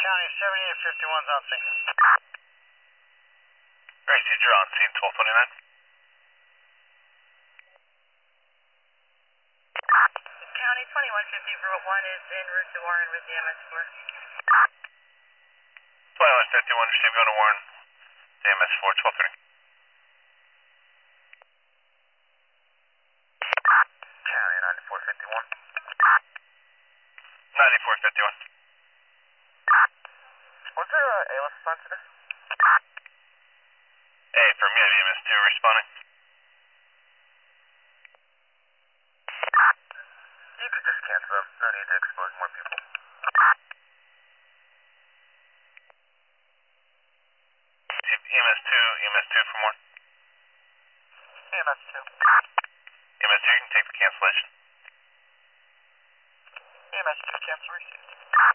County 7851's on scene. Gracie, you're on scene 1229. County 2150 for 1 is en route to Warren with the MS4. 2151, receive going to Warren, the MS4, 1230. County 9451. 9451. Was there a ALS assigned today? Hey, for me, I have EMS2 responding. You could just cancel them. No need to expose more people. EMS2 for more. EMS2. EMS2, you can take the cancellation. EMS2 cancel received.